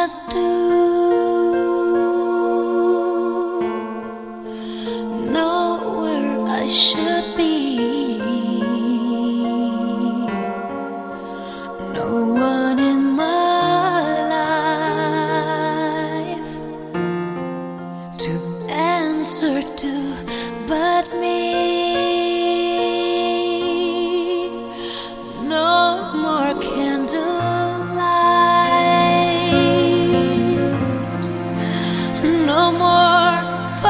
must do, know where I should be. No one in my life to answer to but me. No more candlelight, no more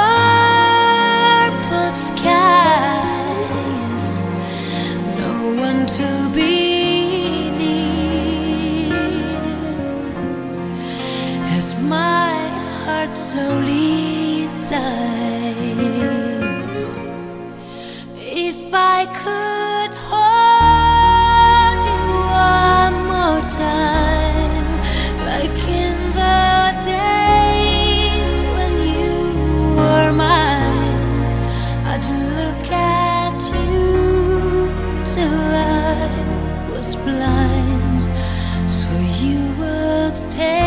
purple skies, no one to be near, as my heart slowly dies. If I could hold you one more time, like in the days when you were mine, I'd look at you till I was blind, so you would stay.